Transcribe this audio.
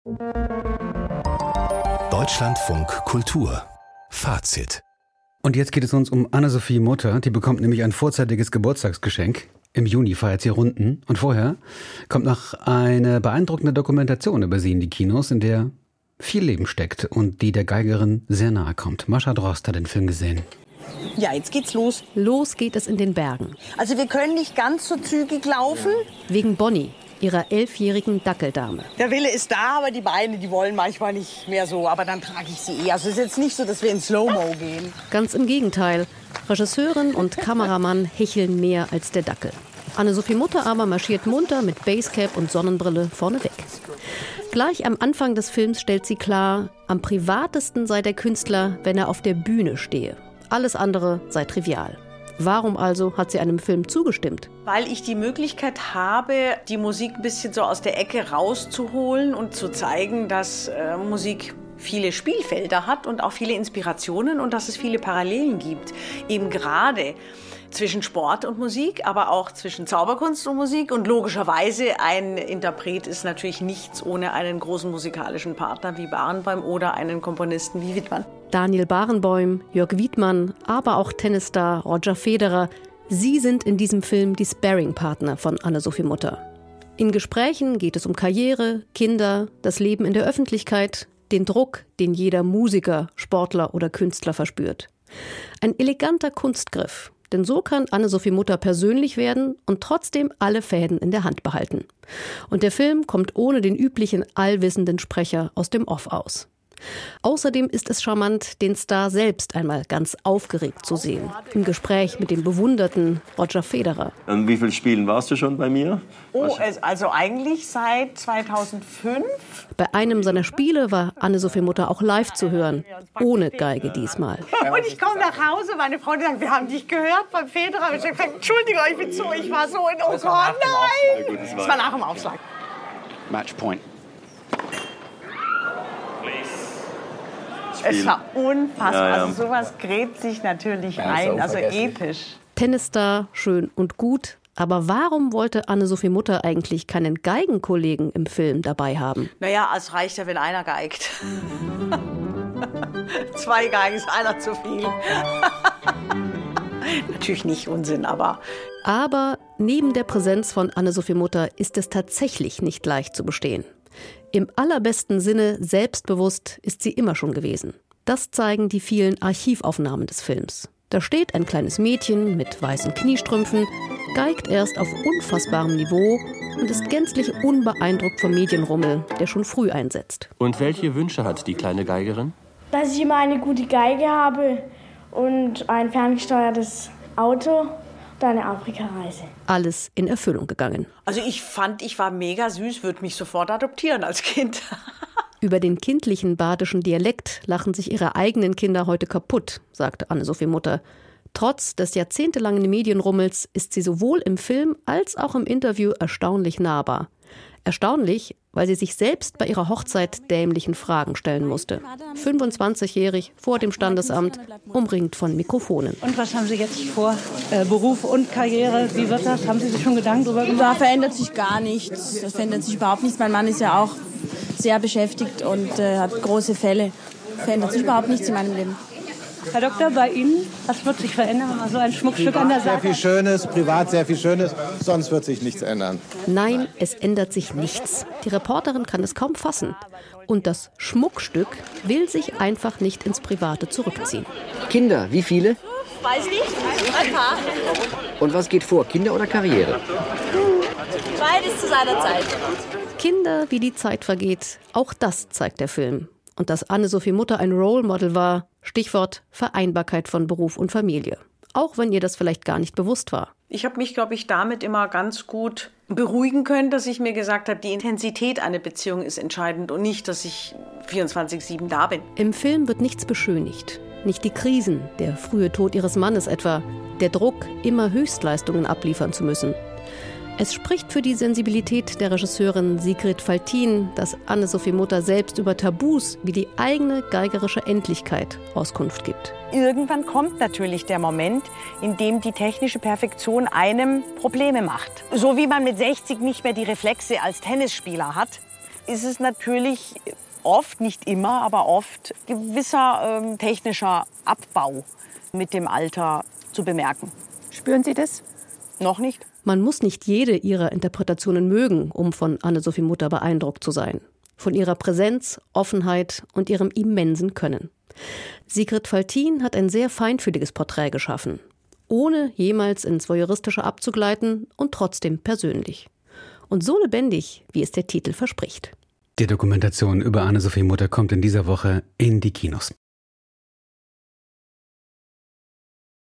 Deutschlandfunk Kultur. Fazit. Und jetzt geht es uns um Anne-Sophie Mutter. Die bekommt nämlich ein vorzeitiges Geburtstagsgeschenk. Im Juni feiert sie Runden. Und vorher kommt noch eine beeindruckende Dokumentation über sie in die Kinos, in der viel Leben steckt und die der Geigerin sehr nahe kommt. Mascha Drost hat den Film gesehen. Ja, jetzt geht's los. Los geht es in den Bergen. Also wir können nicht ganz so zügig laufen. Wegen Bonnie, ihrer 11-jährigen Dackeldame. Der Wille ist da, aber die Beine, die wollen manchmal nicht mehr so. Aber dann trage ich sie eh. Also es ist jetzt nicht so, dass wir in Slow-Mo gehen. Ganz im Gegenteil. Regisseurin und Kameramann hecheln mehr als der Dackel. Anne-Sophie Mutter aber marschiert munter mit Basecap und Sonnenbrille vorneweg. Gleich am Anfang des Films stellt sie klar, am privatesten sei der Künstler, wenn er auf der Bühne stehe. Alles andere sei trivial. Warum also hat sie einem Film zugestimmt? Weil ich die Möglichkeit habe, die Musik ein bisschen so aus der Ecke rauszuholen und zu zeigen, dass Musik viele Spielfelder hat und auch viele Inspirationen und dass es viele Parallelen gibt. Eben gerade zwischen Sport und Musik, aber auch zwischen Zauberkunst und Musik. Und logischerweise, ein Interpret ist natürlich nichts ohne einen großen musikalischen Partner wie Barenboim oder einen Komponisten wie Widmann. Daniel Barenboim, Jörg Widmann, aber auch Tennisstar Roger Federer. Sie sind in diesem Film die Sparringpartner von Anne-Sophie Mutter. In Gesprächen geht es um Karriere, Kinder, das Leben in der Öffentlichkeit, den Druck, den jeder Musiker, Sportler oder Künstler verspürt. Ein eleganter Kunstgriff. Denn so kann Anne-Sophie Mutter persönlich werden und trotzdem alle Fäden in der Hand behalten. Und der Film kommt ohne den üblichen allwissenden Sprecher aus dem Off aus. Außerdem ist es charmant, den Star selbst einmal ganz aufgeregt zu sehen. Im Gespräch mit dem bewunderten Roger Federer. An wie vielen Spielen warst du schon bei mir? Oh, also eigentlich seit 2005. Bei einem seiner Spiele war Anne-Sophie Mutter auch live zu hören. Ohne Geige diesmal. Und ich komme nach Hause, meine Freundin sagt, wir haben dich gehört beim Federer. Und ich habe gesagt, Entschuldigung, ich war so in, oh Gott, nein. Das war nach dem Aufschlag. Matchpoint. Es war unfassbar. Ja. Also sowas gräbt sich natürlich ein, also episch. Tennisstar, schön und gut. Aber warum wollte Anne-Sophie Mutter eigentlich keinen Geigenkollegen im Film dabei haben? Naja, es reicht ja, wenn einer geigt. 2 Geigen ist einer zu viel. Natürlich nicht Unsinn, aber... Aber neben der Präsenz von Anne-Sophie Mutter ist es tatsächlich nicht leicht zu bestehen. Im allerbesten Sinne selbstbewusst ist sie immer schon gewesen. Das zeigen die vielen Archivaufnahmen des Films. Da steht ein kleines Mädchen mit weißen Kniestrümpfen, geigt erst auf unfassbarem Niveau und ist gänzlich unbeeindruckt vom Medienrummel, der schon früh einsetzt. Und welche Wünsche hat die kleine Geigerin? Dass ich immer eine gute Geige habe und ein ferngesteuertes Auto. Eine Afrikareise. Alles in Erfüllung gegangen. Also ich war mega süß, würde mich sofort adoptieren als Kind. Über den kindlichen badischen Dialekt lachen sich ihre eigenen Kinder heute kaputt, sagte Anne-Sophie Mutter. Trotz des jahrzehntelangen Medienrummels ist sie sowohl im Film als auch im Interview erstaunlich nahbar. Erstaunlich, weil sie sich selbst bei ihrer Hochzeit dämlichen Fragen stellen musste. 25-jährig vor dem Standesamt, umringt von Mikrofonen. Und was haben Sie jetzt vor? Beruf und Karriere, wie wird das? Haben Sie sich schon Gedanken darüber gemacht? Da verändert sich gar nichts. Das verändert sich überhaupt nichts. Mein Mann ist ja auch sehr beschäftigt und hat große Fälle. Verändert sich überhaupt nichts in meinem Leben. Herr Doktor, bei Ihnen, was wird sich verändern, wenn man so ein Schmuckstück an der Seite hat? Sehr viel Schönes, privat sehr viel Schönes, sonst wird sich nichts ändern. Nein, es ändert sich nichts. Die Reporterin kann es kaum fassen. Und das Schmuckstück will sich einfach nicht ins Private zurückziehen. Kinder, wie viele? Weiß nicht, ein paar. Und was geht vor, Kinder oder Karriere? Beides zu seiner Zeit. Kinder, wie die Zeit vergeht, auch das zeigt der Film. Und dass Anne-Sophie Mutter ein Role Model war, Stichwort Vereinbarkeit von Beruf und Familie. Auch wenn ihr das vielleicht gar nicht bewusst war. Ich habe mich, glaube ich, damit immer ganz gut beruhigen können, dass ich mir gesagt habe, die Intensität einer Beziehung ist entscheidend und nicht, dass ich 24/7 da bin. Im Film wird nichts beschönigt. Nicht die Krisen, der frühe Tod ihres Mannes etwa, der Druck, immer Höchstleistungen abliefern zu müssen. Es spricht für die Sensibilität der Regisseurin Sigrid Faltin, dass Anne-Sophie Mutter selbst über Tabus wie die eigene geigerische Endlichkeit Auskunft gibt. Irgendwann kommt natürlich der Moment, in dem die technische Perfektion einem Probleme macht. So wie man mit 60 nicht mehr die Reflexe als Tennisspieler hat, ist es natürlich oft, nicht immer, aber oft gewisser technischer Abbau mit dem Alter zu bemerken. Spüren Sie das? Noch nicht. Man muss nicht jede ihrer Interpretationen mögen, um von Anne-Sophie Mutter beeindruckt zu sein. Von ihrer Präsenz, Offenheit und ihrem immensen Können. Sigrid Faltin hat ein sehr feinfühliges Porträt geschaffen. Ohne jemals ins Voyeuristische abzugleiten und trotzdem persönlich. Und so lebendig, wie es der Titel verspricht. Die Dokumentation über Anne-Sophie Mutter kommt in dieser Woche in die Kinos.